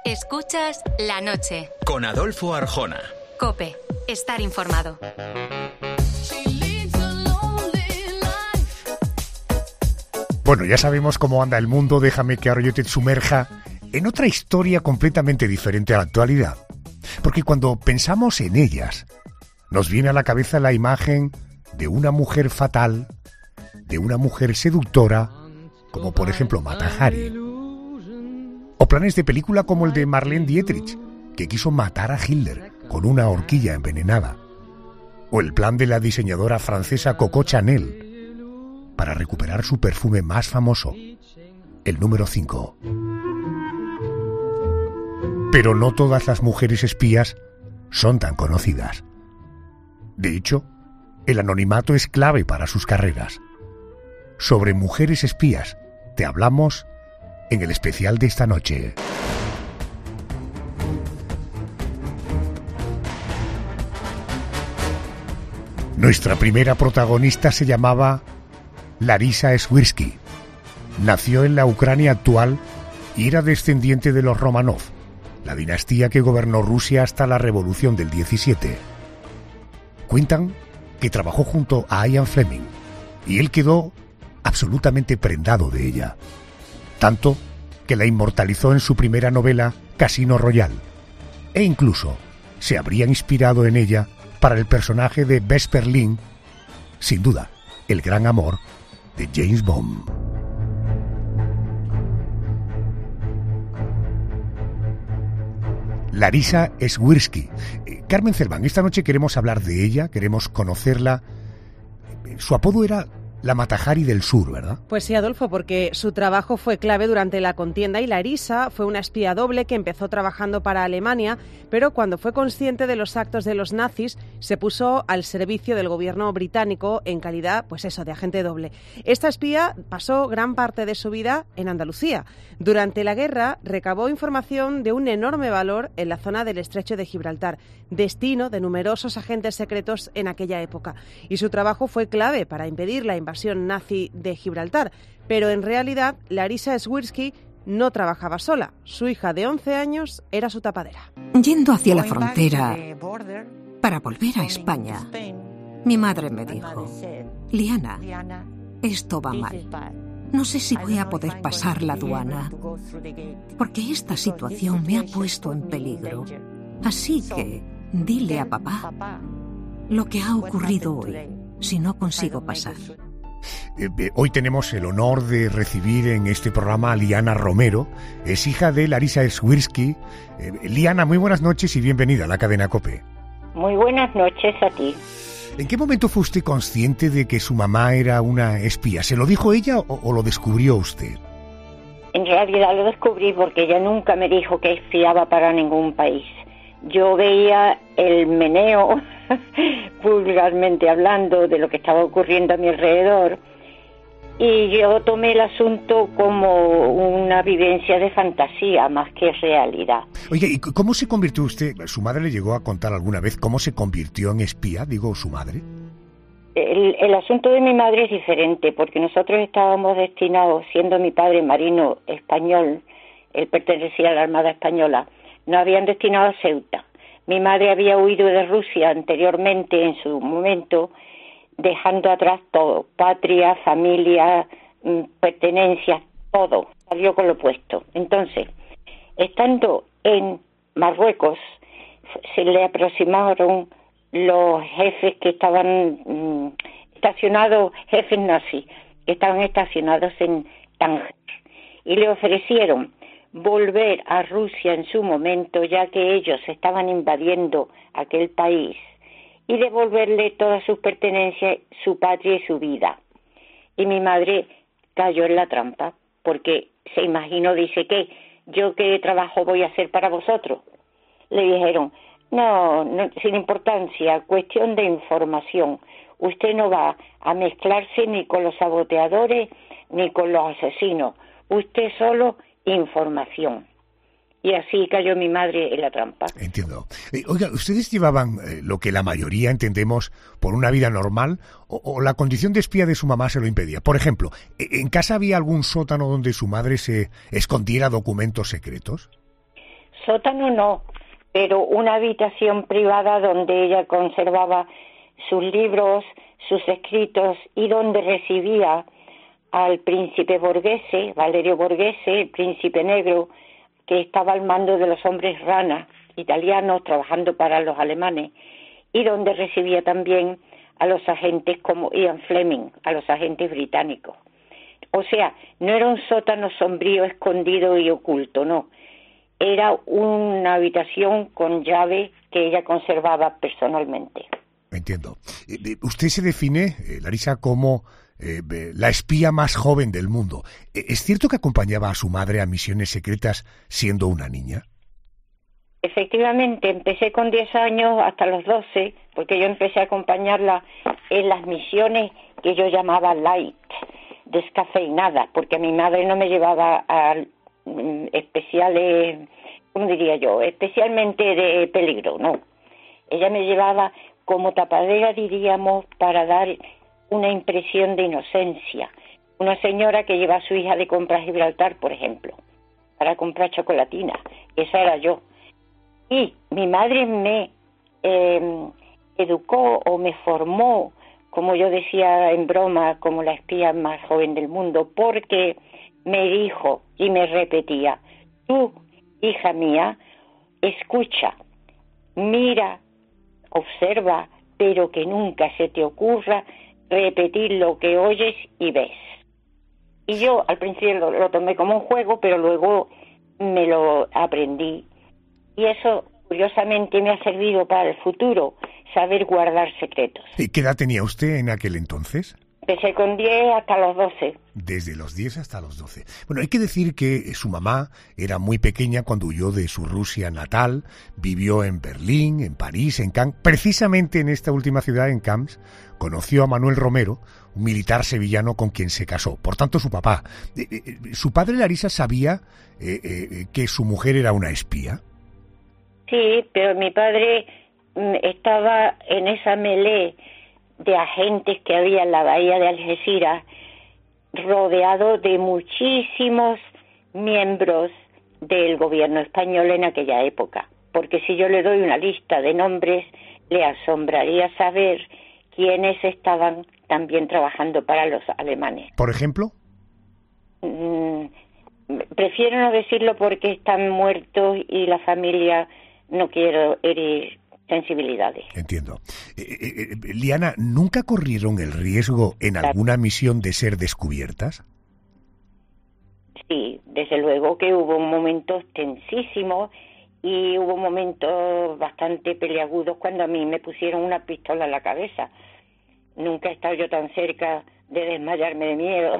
Escuchas La Noche. Con Adolfo Arjona. COPE. Estar informado. Bueno, ya sabemos cómo anda el mundo. Déjame que ahora yo te sumerja en otra historia completamente diferente a la actualidad. Porque cuando pensamos en ellas, nos viene a la cabeza la imagen de una mujer fatal, de una mujer seductora, como por ejemplo Mata Hari. O planes de película como el de Marlene Dietrich, que quiso matar a Hitler con una horquilla envenenada. O el plan de la diseñadora francesa Coco Chanel para recuperar su perfume más famoso, el número 5. Pero no todas las mujeres espías son tan conocidas. De hecho, el anonimato es clave para sus carreras. Sobre mujeres espías te hablamos en el especial de esta noche. Nuestra primera protagonista se llamaba Larisa Swirsky. Nació en la Ucrania actual y era descendiente de los Romanov, la dinastía que gobernó Rusia hasta la Revolución del 17. Cuentan que trabajó junto a Ian Fleming y él quedó absolutamente prendado de ella, tanto que la inmortalizó en su primera novela Casino Royale, e incluso se habría inspirado en ella para el personaje de Vesper Lynd, sin duda el gran amor de James Bond. Larisa Swirsky. Carmen Cerván, esta noche queremos hablar de ella, queremos conocerla. Su apodo era la Mata Hari del Sur, ¿verdad? Pues sí, Adolfo, porque su trabajo fue clave durante la contienda y Larisa fue una espía doble que empezó trabajando para Alemania, pero cuando fue consciente de los actos de los nazis, se puso al servicio del gobierno británico en calidad, pues eso, de agente doble. Esta espía pasó gran parte de su vida en Andalucía. Durante la guerra recabó información de un enorme valor en la zona del Estrecho de Gibraltar, destino de numerosos agentes secretos en aquella época. Y su trabajo fue clave para impedir la invasión nazi de Gibraltar, pero en realidad Larisa Swirsky no trabajaba sola. Su hija de 11 años era su tapadera. Yendo hacia la frontera para volver a España, mi madre me dijo: Liana, esto va mal. No sé si voy a poder pasar la aduana, porque esta situación me ha puesto en peligro. Así que dile a papá lo que ha ocurrido hoy, si no consigo pasar. Hoy tenemos el honor de recibir en este programa a Liana Romero. Es hija de Larisa Swirsky. Liana, muy buenas noches y bienvenida a la cadena COPE. Muy buenas noches a ti. ¿En qué momento fue usted consciente de que su mamá era una espía? ¿Se lo dijo ella o lo descubrió usted? En realidad lo descubrí porque ella nunca me dijo que espiaba para ningún país. Yo veía el meneo, vulgarmente hablando, de lo que estaba ocurriendo a mi alrededor, y yo tomé el asunto como una vivencia de fantasía más que realidad. Oye, ¿y cómo se convirtió usted? ¿Su madre le llegó a contar alguna vez cómo se convirtió en espía, digo, su madre? El asunto de mi madre es diferente, porque nosotros estábamos destinados, siendo mi padre marino español, él pertenecía a la Armada Española, nos habían destinado a Ceuta. Mi madre había huido de Rusia anteriormente, en su momento, dejando atrás todo, patria, familia, pertenencias, todo, salió con lo opuesto. Entonces, estando en Marruecos, se le aproximaron los jefes que estaban estacionados, jefes nazis, que estaban estacionados en Tánger, y le ofrecieron volver a Rusia en su momento, ya que ellos estaban invadiendo aquel país, y devolverle todas sus pertenencias, su patria y su vida. Y mi madre cayó en la trampa, porque se imaginó, dice, ¿qué? ¿Yo qué trabajo voy a hacer para vosotros? Le dijeron, no, sin importancia, cuestión de información. Usted no va a mezclarse ni con los saboteadores ni con los asesinos. Usted solo información. Y así cayó mi madre en la trampa. Entiendo. Oiga, ¿ustedes llevaban lo que la mayoría entendemos por una vida normal o la condición de espía de su mamá se lo impedía? Por ejemplo, ¿en casa había algún sótano donde su madre se escondiera documentos secretos? Sótano no, pero una habitación privada donde ella conservaba sus libros, sus escritos y donde recibía al príncipe Borghese, Valerio Borghese, el príncipe negro, que estaba al mando de los hombres rana italianos trabajando para los alemanes, y donde recibía también a los agentes como Ian Fleming, a los agentes británicos. O sea, no era un sótano sombrío, escondido y oculto, no. Era una habitación con llave que ella conservaba personalmente. Entiendo. Usted se define, Larisa, como la espía más joven del mundo. ¿Es cierto que acompañaba a su madre a misiones secretas siendo una niña? Efectivamente, empecé con 10 años hasta los 12, porque yo empecé a acompañarla en las misiones que yo llamaba light, descafeinada, porque mi madre no me llevaba a especiales, ¿cómo diría yo?, especialmente de peligro, no. Ella me llevaba como tapadera, diríamos, para dar una impresión de inocencia. Una señora que lleva a su hija de compras a Gibraltar, por ejemplo, para comprar chocolatina. Esa era yo. Y mi madre me educó o me formó, como yo decía en broma, como la espía más joven del mundo, porque me dijo y me repetía: tú, hija mía, escucha, mira, observa, pero que nunca se te ocurra repetir lo que oyes y ves. Y yo al principio lo tomé como un juego, pero luego me lo aprendí. Y eso, curiosamente, me ha servido para el futuro, saber guardar secretos. ¿Y qué edad tenía usted en aquel entonces? Empecé con 10 hasta los 12. Desde los 10 hasta los 12. Bueno, hay que decir que su mamá era muy pequeña cuando huyó de su Rusia natal, vivió en Berlín, en París, en Cannes. Precisamente en esta última ciudad, en Cannes, conoció a Manuel Romero, un militar sevillano con quien se casó. Por tanto, su papá. ¿Su padre, Larisa, sabía que su mujer era una espía? Sí, pero mi padre estaba en esa melee de agentes que había en la bahía de Algeciras, rodeado de muchísimos miembros del gobierno español en aquella época. Porque si yo le doy una lista de nombres, le asombraría saber quiénes estaban también trabajando para los alemanes. ¿Por ejemplo? Prefiero no decirlo porque están muertos y la familia no quiero herir sensibilidades. Entiendo. Liana, ¿nunca corrieron el riesgo en alguna misión de ser descubiertas? Sí, desde luego que hubo momentos tensísimos y hubo momentos bastante peliagudos cuando a mí me pusieron una pistola en la cabeza. Nunca he estado yo tan cerca de desmayarme de miedo.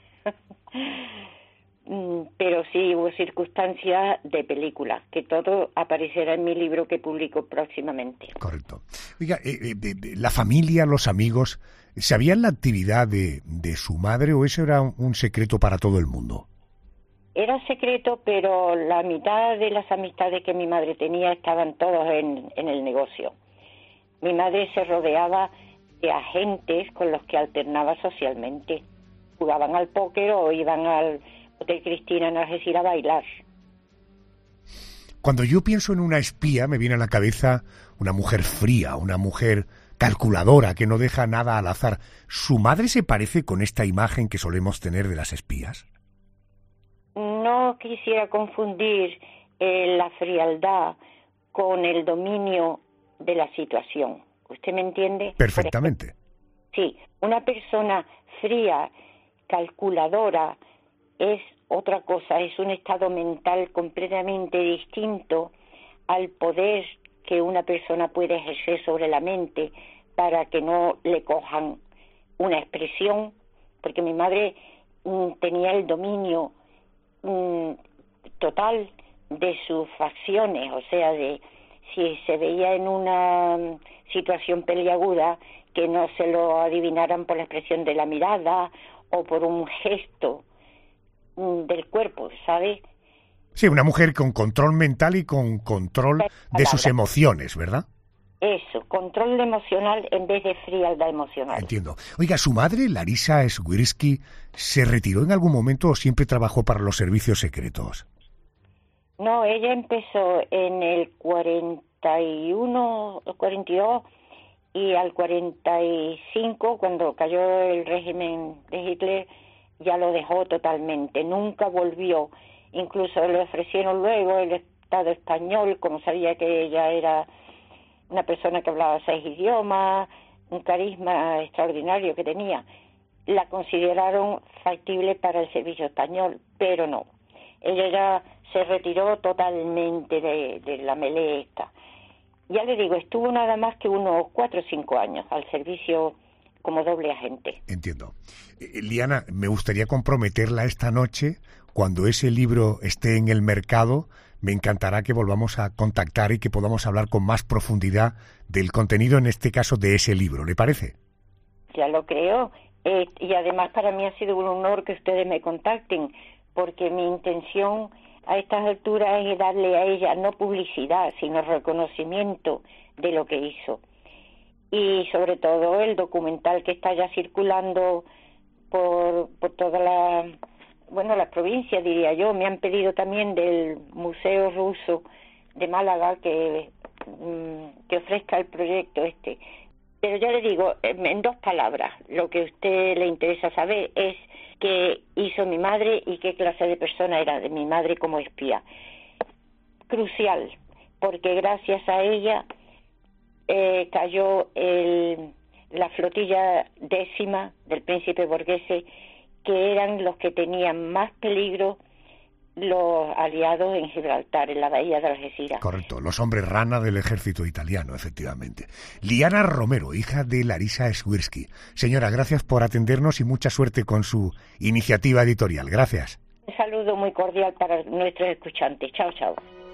Pero sí hubo circunstancias de película, que todo aparecerá en mi libro que publico próximamente. Correcto. Oiga, ¿la familia, los amigos, sabían la actividad de su madre o eso era un secreto para todo el mundo? Era secreto, pero la mitad de las amistades que mi madre tenía estaban todos en el negocio. Mi madre se rodeaba de agentes con los que alternaba socialmente. Jugaban al póker o iban al Hotel Cristina en Algeciras a bailar. Cuando yo pienso en una espía me viene a la cabeza una mujer fría, una mujer calculadora que no deja nada al azar. ¿Su madre se parece con esta imagen que solemos tener de las espías? No quisiera confundir la frialdad con el dominio de la situación. ¿Usted me entiende? Perfectamente. Sí, una persona fría, calculadora, es otra cosa, es un estado mental completamente distinto al poder que una persona puede ejercer sobre la mente para que no le cojan una expresión, porque mi madre tenía el dominio total de sus facciones, o sea, de si se veía en una situación peliaguda, que no se lo adivinaran por la expresión de la mirada o por un gesto del cuerpo, ¿sabe? Sí, una mujer con control mental y con control de sus emociones, ¿verdad? Eso, control emocional en vez de frialdad emocional. Entiendo. Oiga, ¿su madre, Larisa Swirsky, se retiró en algún momento o siempre trabajó para los servicios secretos? No, ella empezó en el 41, 42 y al 45, cuando cayó el régimen de Hitler, ya lo dejó totalmente, nunca volvió. Incluso le ofrecieron luego el Estado español, como sabía que ella era una persona que hablaba 6 idiomas, un carisma extraordinario que tenía. La consideraron factible para el servicio español, pero no. Ella ya se retiró totalmente de la melee esta. Ya le digo, estuvo nada más que unos 4 o 5 años al servicio como doble agente. Entiendo. Liana, me gustaría comprometerla esta noche, cuando ese libro esté en el mercado, me encantará que volvamos a contactar y que podamos hablar con más profundidad del contenido, en este caso, de ese libro. ¿Le parece? Ya lo creo. Y además para mí ha sido un honor que ustedes me contacten, porque mi intención a estas alturas es darle a ella no publicidad, sino reconocimiento de lo que hizo. Y sobre todo el documental que está ya circulando por toda las provincias, diría yo. Me han pedido también del Museo Ruso de Málaga que ofrezca el proyecto este. Pero ya le digo, en 2 palabras, lo que a usted le interesa saber es qué hizo mi madre y qué clase de persona era de mi madre como espía. Crucial, porque gracias a ella cayó la flotilla 10ª del príncipe Borghese, que eran los que tenían más peligro, los aliados en Gibraltar, en la bahía de Algeciras. Correcto, los hombres rana del ejército italiano, efectivamente. Liana Romero, hija de Larisa Swirsky. Señora, gracias por atendernos y mucha suerte con su iniciativa editorial. Gracias. Un saludo muy cordial para nuestros escuchantes. Chao, chao.